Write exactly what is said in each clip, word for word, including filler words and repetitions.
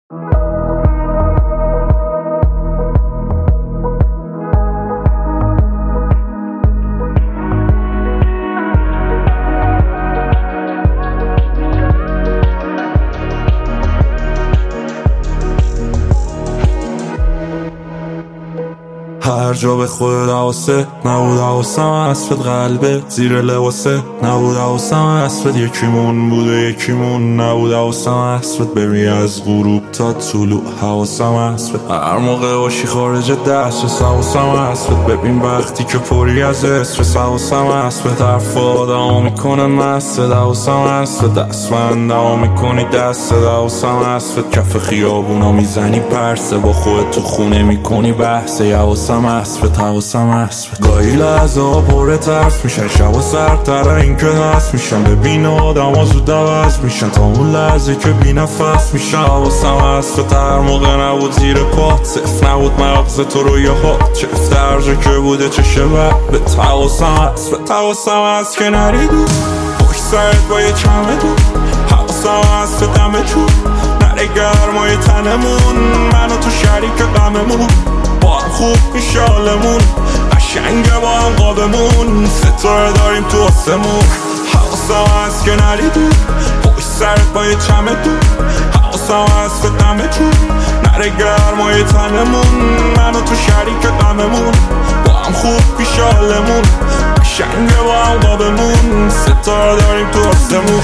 هر جا به خود حواسه نبود، حواسم اسفت قلبه زیر لباسه نبود، حواسم اسفت یکیمون بود و یکیمون نبود، حواسم اسفت ببین از غروب تا طلوع، حواسم اسفت هر موقع باشی خارج دست، حواسم اسفت ببین وقتی که پری از استرس، حواسم اسفت حرف آدمو میکنه مست، حواسم اسفت دستمندمو میکنی دست، حواسم اسفت کف خیابونا میزنی پرسه، با خودت تو خونه میکنی بحثه، حواسم اسفت حواسم اسفت گاهی لحظه ها پر ترس میشن، شبا سردتر این که هست میشن، ببین آدم ها زود عوض میشن تا اون لحظه که بی نفس میشن، حواسم اسفت هر موقع نبود زیر پات، صف نبود مغز تو رو یه هات، چفت هر جا که بوده چه شبت، حواسم اسفت حواسم هست که نریدو پشت سرت با یه چمه دو، حواسم اسفت دمه چون نره گرمای تنمون، من و تو شریک غممون، با هم خوب میشه حالمون، قشنگه با هم قابمون، ستاره داریم تو آسمون، حواسم هست که نریدو پشت سرت با یه چمه دو، حواسم هست به دمه چون نره گرمای تنمون، من و تو شریک غممون، با هم خوب میشه حالمون، قشنگه با هم قابمون، ستاره داریم تو آسمون.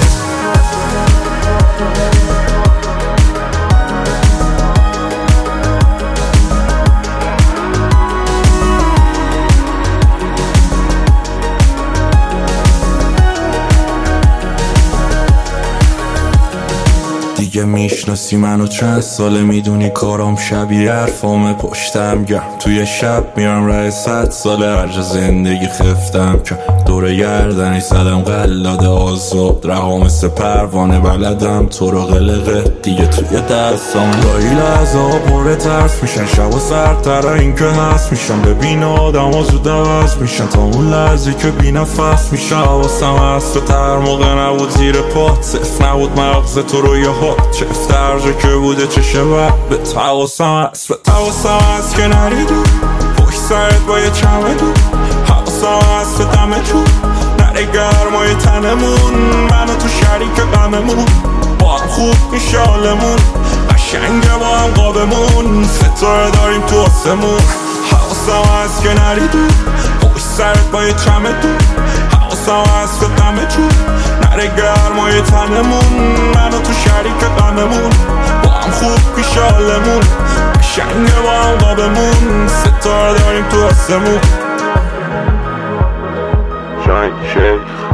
دیگه میشناسی منو چند ساله، میدونی کارام شبیه حرفامه، پشتم گرم توی شب میرم راه صد ساله، هر جا زندگی خفتم که دور گردنی زدم قلاده آزاد، رها مثل پروانه بلدم تو رو قلقه دیگه توی دستام، گاهی لحظه ها پر ترس میشن، شبا سردتر این که هست میشن، ببین آدم ها زود عوض میشن تا اون لحظه که بی نفس میشن، حواسم هست هر موقع نبود زیر پات، صف نبود مغز تو رو یه هات، چفت هر جا که بوده چه شبت، حواسم هست حواسم هست که نریدو پشت سرت با یه چمه دو، حواسم هست به دمه چون نره گرمای تنمون، من و تو شریک غممون، با هم خوب میشه حالمون، قشنگه با هم قابمون، ستاره داریم تو آسمون، حواسم هست که نریدو پشت سرت با یه چمه دو، حواسم هست به دمه چون نره گرمای تنمون، من و تو شریک غممون، با هم خوب میشه حالمون، قشنگه با هم قابمون، ستاره داریم تو آسمون. شاین شیخ